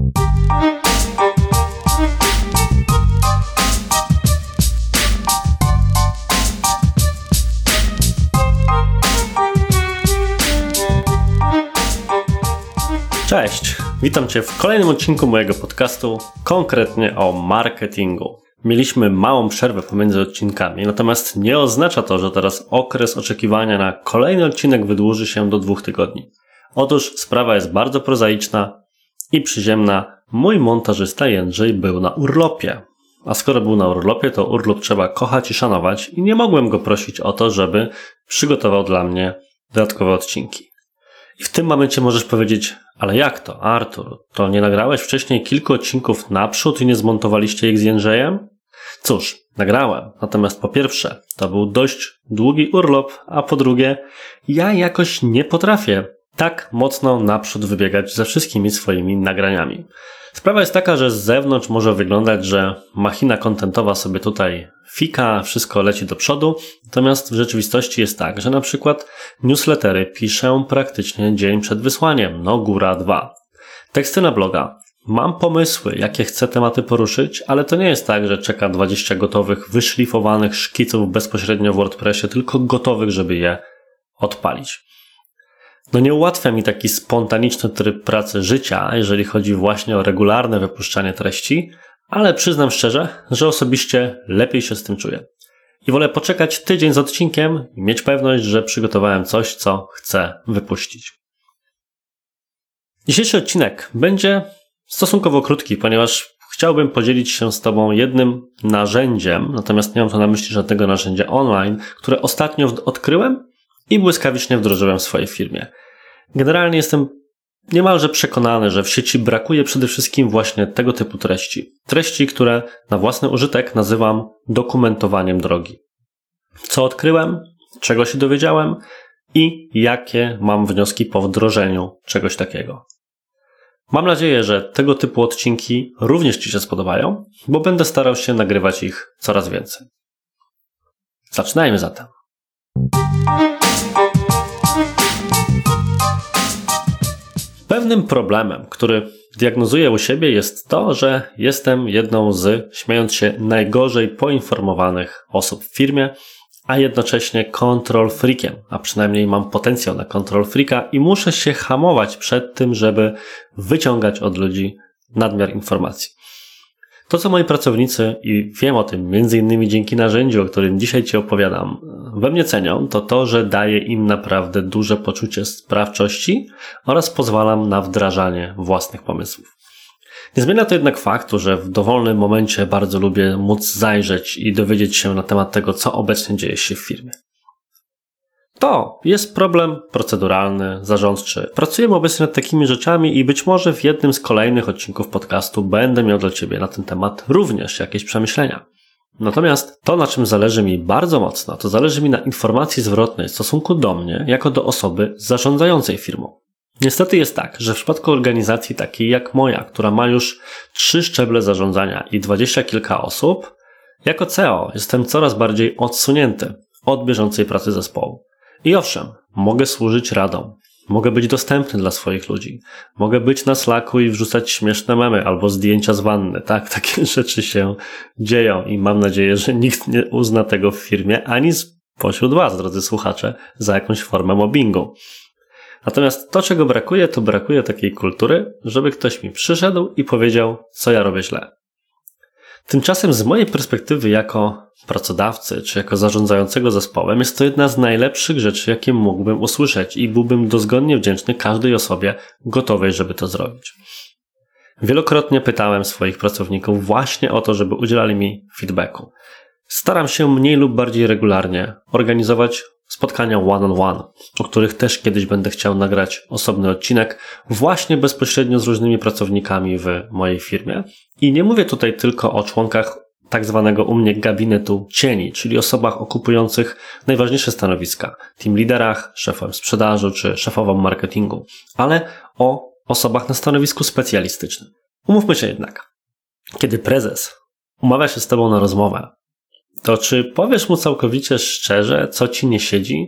Cześć, witam Cię w kolejnym odcinku mojego podcastu, konkretnie o marketingu. Mieliśmy małą przerwę pomiędzy odcinkami, natomiast nie oznacza to, że teraz okres oczekiwania na kolejny odcinek wydłuży się do 2 tygodni. Otóż sprawa jest bardzo prozaiczna i przyziemna. Mój montażysta Jędrzej był na urlopie. A skoro był na urlopie, to urlop trzeba kochać i szanować i nie mogłem go prosić o to, żeby przygotował dla mnie dodatkowe odcinki. I w tym momencie możesz powiedzieć, ale jak to, Artur? To nie nagrałeś wcześniej kilku odcinków naprzód i nie zmontowaliście ich z Jędrzejem? Cóż, nagrałem. Natomiast po pierwsze, to był dość długi urlop, a po drugie, ja jakoś nie potrafię tak mocno naprzód wybiegać ze wszystkimi swoimi nagraniami. Sprawa jest taka, że z zewnątrz może wyglądać, że machina kontentowa sobie tutaj fika, wszystko leci do przodu, natomiast w rzeczywistości jest tak, że na przykład newslettery piszę praktycznie dzień przed wysłaniem, góra 2. Teksty na bloga. Mam pomysły, jakie chcę tematy poruszyć, ale to nie jest tak, że czeka 20 gotowych, wyszlifowanych szkiców bezpośrednio w WordPressie, tylko gotowych, żeby je odpalić. Nie ułatwia mi taki spontaniczny tryb pracy życia, jeżeli chodzi właśnie o regularne wypuszczanie treści, ale przyznam szczerze, że osobiście lepiej się z tym czuję. I wolę poczekać tydzień z odcinkiem i mieć pewność, że przygotowałem coś, co chcę wypuścić. Dzisiejszy odcinek będzie stosunkowo krótki, ponieważ chciałbym podzielić się z Tobą jednym narzędziem, natomiast nie mam tu na myśli żadnego narzędzia online, które ostatnio odkryłem i błyskawicznie wdrożyłem w swojej firmie. Generalnie jestem niemalże przekonany, że w sieci brakuje przede wszystkim właśnie tego typu treści. Treści, które na własny użytek nazywam dokumentowaniem drogi. Co odkryłem, czego się dowiedziałem i jakie mam wnioski po wdrożeniu czegoś takiego. Mam nadzieję, że tego typu odcinki również Ci się spodobają, bo będę starał się nagrywać ich coraz więcej. Zaczynajmy zatem. Pewnym problemem, który diagnozuję u siebie, jest to, że jestem jedną z, śmiejąc się, najgorzej poinformowanych osób w firmie, a jednocześnie control freakiem, a przynajmniej mam potencjał na control freaka i muszę się hamować przed tym, żeby wyciągać od ludzi nadmiar informacji. To, co moi pracownicy, i wiem o tym m.in. dzięki narzędziu, o którym dzisiaj Ci opowiadam, we mnie cenią, to to, że daję im naprawdę duże poczucie sprawczości oraz pozwalam na wdrażanie własnych pomysłów. Nie zmienia to jednak faktu, że w dowolnym momencie bardzo lubię móc zajrzeć i dowiedzieć się na temat tego, co obecnie dzieje się w firmie. To jest problem proceduralny, zarządczy. Pracujemy obecnie nad takimi rzeczami i być może w jednym z kolejnych odcinków podcastu będę miał dla Ciebie na ten temat również jakieś przemyślenia. Natomiast to, na czym zależy mi bardzo mocno, to zależy mi na informacji zwrotnej w stosunku do mnie, jako do osoby zarządzającej firmą. Niestety jest tak, że w przypadku organizacji takiej jak moja, która ma już 3 szczeble zarządzania i 20 kilka osób, jako CEO jestem coraz bardziej odsunięty od bieżącej pracy zespołu. I owszem, mogę służyć radą, mogę być dostępny dla swoich ludzi, mogę być na Slacku i wrzucać śmieszne memy albo zdjęcia z wanny. Tak, takie rzeczy się dzieją i mam nadzieję, że nikt nie uzna tego w firmie, ani spośród Was, drodzy słuchacze, za jakąś formę mobbingu. Natomiast to, czego brakuje, to brakuje takiej kultury, żeby ktoś mi przyszedł i powiedział, co ja robię źle. Tymczasem z mojej perspektywy jako pracodawcy czy jako zarządzającego zespołem jest to jedna z najlepszych rzeczy, jakie mógłbym usłyszeć i byłbym dozgonnie wdzięczny każdej osobie gotowej, żeby to zrobić. Wielokrotnie pytałem swoich pracowników właśnie o to, żeby udzielali mi feedbacku. Staram się mniej lub bardziej regularnie organizować spotkania one-on-one, o których też kiedyś będę chciał nagrać osobny odcinek właśnie bezpośrednio z różnymi pracownikami w mojej firmie. I nie mówię tutaj tylko o członkach tak zwanego u mnie gabinetu cieni, czyli osobach okupujących najważniejsze stanowiska, team liderach, szefem sprzedaży czy szefową marketingu, ale o osobach na stanowisku specjalistycznym. Umówmy się jednak, kiedy prezes umawia się z Tobą na rozmowę, to czy powiesz mu całkowicie szczerze, co Ci nie siedzi?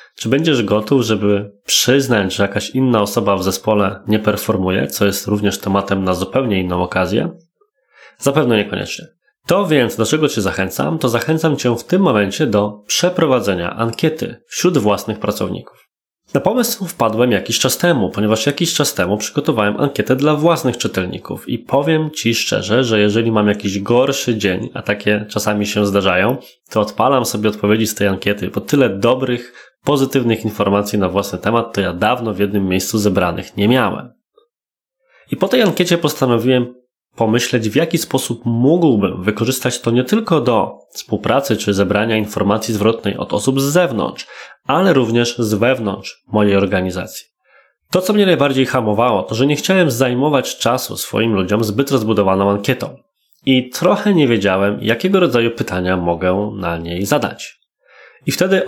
Czy będziesz gotów, żeby przyznać, że jakaś inna osoba w zespole nie performuje, co jest również tematem na zupełnie inną okazję? Zapewne niekoniecznie. To więc, do czego Cię zachęcam, to zachęcam Cię w tym momencie do przeprowadzenia ankiety wśród własnych pracowników. Na pomysł wpadłem jakiś czas temu, ponieważ jakiś czas temu przygotowałem ankietę dla własnych czytelników i powiem Ci szczerze, że jeżeli mam jakiś gorszy dzień, a takie czasami się zdarzają, to odpalam sobie odpowiedzi z tej ankiety, bo tyle dobrych, pozytywnych informacji na własny temat to ja dawno w jednym miejscu zebranych nie miałem. I po tej ankiecie postanowiłem pomyśleć, w jaki sposób mógłbym wykorzystać to nie tylko do współpracy czy zebrania informacji zwrotnej od osób z zewnątrz, ale również z wewnątrz mojej organizacji. To, co mnie najbardziej hamowało, to że nie chciałem zajmować czasu swoim ludziom zbyt rozbudowaną ankietą i trochę nie wiedziałem, jakiego rodzaju pytania mogę na niej zadać. I wtedy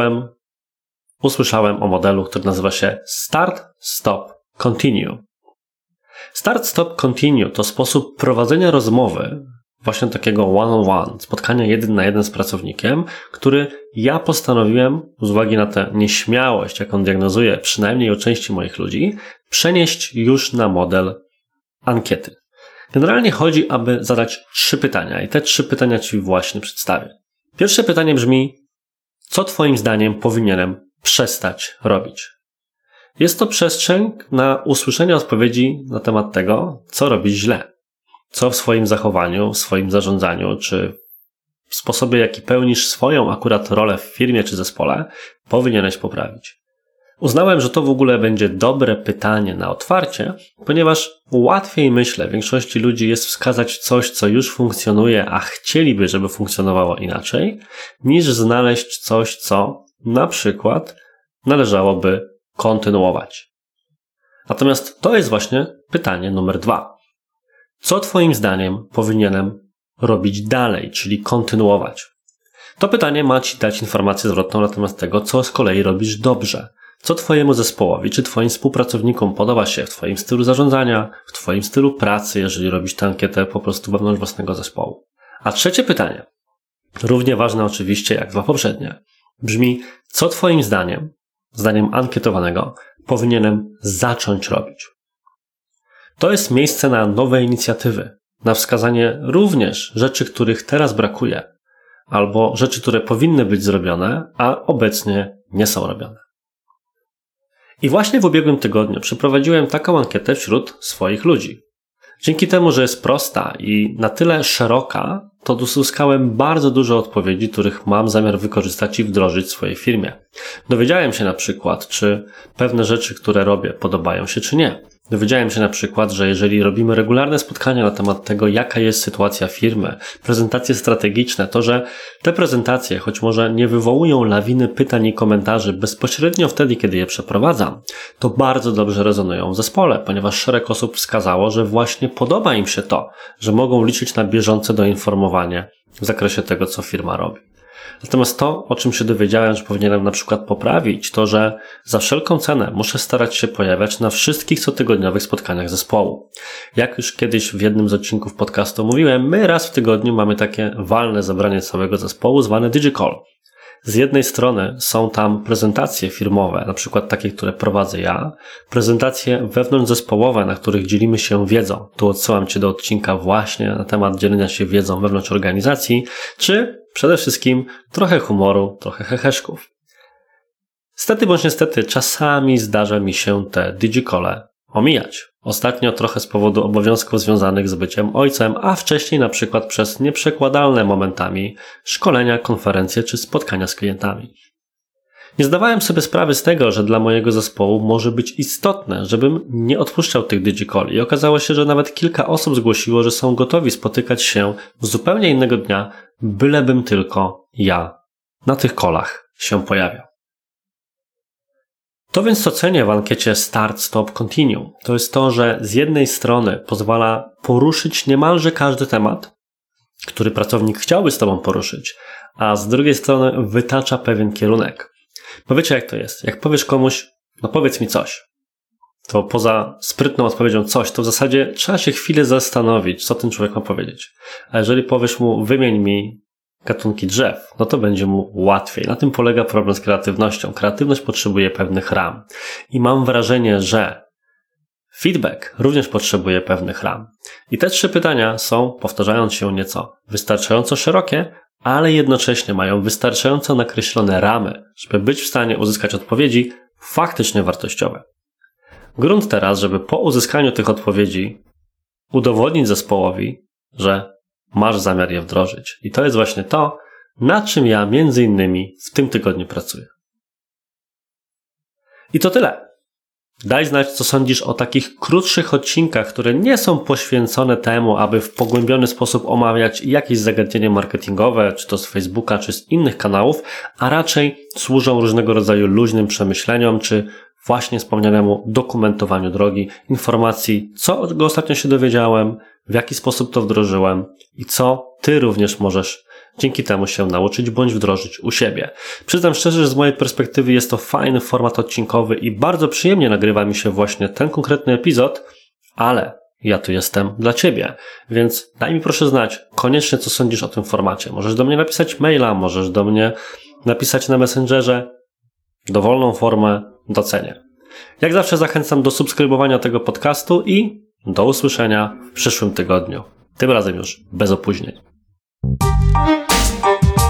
usłyszałem o modelu, który nazywa się Start, Stop, Continue. Start, Stop, Continue to sposób prowadzenia rozmowy, właśnie takiego one-on-one, spotkania 1 na 1 z pracownikiem, który ja postanowiłem, z uwagi na tę nieśmiałość, jaką diagnozuję przynajmniej u części moich ludzi, przenieść już na model ankiety. Generalnie chodzi, aby zadać 3 pytania i te 3 pytania Ci właśnie przedstawię. Pierwsze pytanie brzmi, co Twoim zdaniem powinienem przestać robić? Jest to przestrzeń na usłyszenie odpowiedzi na temat tego, co robisz źle. Co w swoim zachowaniu, w swoim zarządzaniu, czy w sposobie, jaki pełnisz swoją akurat rolę w firmie czy zespole, powinieneś poprawić. Uznałem, że to w ogóle będzie dobre pytanie na otwarcie, ponieważ łatwiej, myślę, większości ludzi jest wskazać coś, co już funkcjonuje, a chcieliby, żeby funkcjonowało inaczej, niż znaleźć coś, co na przykład należałoby kontynuować. Natomiast to jest właśnie pytanie numer 2. Co Twoim zdaniem powinienem robić dalej, czyli kontynuować? To pytanie ma Ci dać informację zwrotną na temat tego, co z kolei robisz dobrze. Co Twojemu zespołowi czy Twoim współpracownikom podoba się w Twoim stylu zarządzania, w Twoim stylu pracy, jeżeli robisz tę ankietę po prostu wewnątrz własnego zespołu. A trzecie pytanie, równie ważne oczywiście jak 2 poprzednie, brzmi, co Twoim zdaniem ankietowanego, powinienem zacząć robić? To jest miejsce na nowe inicjatywy, na wskazanie również rzeczy, których teraz brakuje, albo rzeczy, które powinny być zrobione, a obecnie nie są robione. I właśnie w ubiegłym tygodniu przeprowadziłem taką ankietę wśród swoich ludzi. Dzięki temu, że jest prosta i na tyle szeroka, to uzyskałem bardzo dużo odpowiedzi, których mam zamiar wykorzystać i wdrożyć w swojej firmie. Dowiedziałem się na przykład, czy pewne rzeczy, które robię, podobają się czy nie. Dowiedziałem się na przykład, że jeżeli robimy regularne spotkania na temat tego, jaka jest sytuacja firmy, prezentacje strategiczne, to że te prezentacje, choć może nie wywołują lawiny pytań i komentarzy bezpośrednio wtedy, kiedy je przeprowadzam, to bardzo dobrze rezonują w zespole, ponieważ szereg osób wskazało, że właśnie podoba im się to, że mogą liczyć na bieżące doinformowanie w zakresie tego, co firma robi. Natomiast to, o czym się dowiedziałem, że powinienem na przykład poprawić, to że za wszelką cenę muszę starać się pojawiać na wszystkich cotygodniowych spotkaniach zespołu. Jak już kiedyś w jednym z odcinków podcastu mówiłem, my raz w tygodniu mamy takie walne zebranie całego zespołu zwane DigiCall. Z jednej strony są tam prezentacje firmowe, na przykład takie, które prowadzę ja, prezentacje wewnątrzzespołowe, na których dzielimy się wiedzą. Tu odsyłam Cię do odcinka właśnie na temat dzielenia się wiedzą wewnątrz organizacji, czy przede wszystkim trochę humoru, trochę heheszków. Stety bądź niestety czasami zdarza mi się te DigiCalle omijać. Ostatnio trochę z powodu obowiązków związanych z byciem ojcem, a wcześniej na przykład przez nieprzekładalne momentami szkolenia, konferencje czy spotkania z klientami. Nie zdawałem sobie sprawy z tego, że dla mojego zespołu może być istotne, żebym nie odpuszczał tych DigiCall i okazało się, że nawet kilka osób zgłosiło, że są gotowi spotykać się w zupełnie innego dnia, bylebym tylko ja na tych callach się pojawiał. To więc co cenię w ankiecie Start, Stop, Continue, to jest to, że z jednej strony pozwala poruszyć niemalże każdy temat, który pracownik chciałby z Tobą poruszyć, a z drugiej strony wytacza pewien kierunek. Bo wiecie jak to jest? Jak powiesz komuś, no powiedz mi coś, to poza sprytną odpowiedzią coś, to w zasadzie trzeba się chwilę zastanowić, co ten człowiek ma powiedzieć. A jeżeli powiesz mu, wymień mi gatunki drzew, no to będzie mu łatwiej. Na tym polega problem z kreatywnością. Kreatywność potrzebuje pewnych ram. I mam wrażenie, że feedback również potrzebuje pewnych ram. I te 3 pytania są, powtarzając się nieco, wystarczająco szerokie, ale jednocześnie mają wystarczająco nakreślone ramy, żeby być w stanie uzyskać odpowiedzi faktycznie wartościowe. Grunt teraz, żeby po uzyskaniu tych odpowiedzi udowodnić zespołowi, że masz zamiar je wdrożyć. I to jest właśnie to, nad czym ja między innymi w tym tygodniu pracuję. I to tyle. Daj znać, co sądzisz o takich krótszych odcinkach, które nie są poświęcone temu, aby w pogłębiony sposób omawiać jakieś zagadnienie marketingowe, czy to z Facebooka, czy z innych kanałów, a raczej służą różnego rodzaju luźnym przemyśleniom, czy właśnie wspomnianemu dokumentowaniu drogi, informacji, co ostatnio się dowiedziałem, w jaki sposób to wdrożyłem i co ty również możesz dzięki temu się nauczyć bądź wdrożyć u siebie. Przyznam szczerze, że z mojej perspektywy jest to fajny format odcinkowy i bardzo przyjemnie nagrywa mi się właśnie ten konkretny epizod, ale ja tu jestem dla ciebie, więc daj mi proszę znać koniecznie, co sądzisz o tym formacie. Możesz do mnie napisać maila, możesz do mnie napisać na Messengerze. Dowolną formę docenię. Jak zawsze zachęcam do subskrybowania tego podcastu i do usłyszenia w przyszłym tygodniu. Tym razem już bez opóźnień.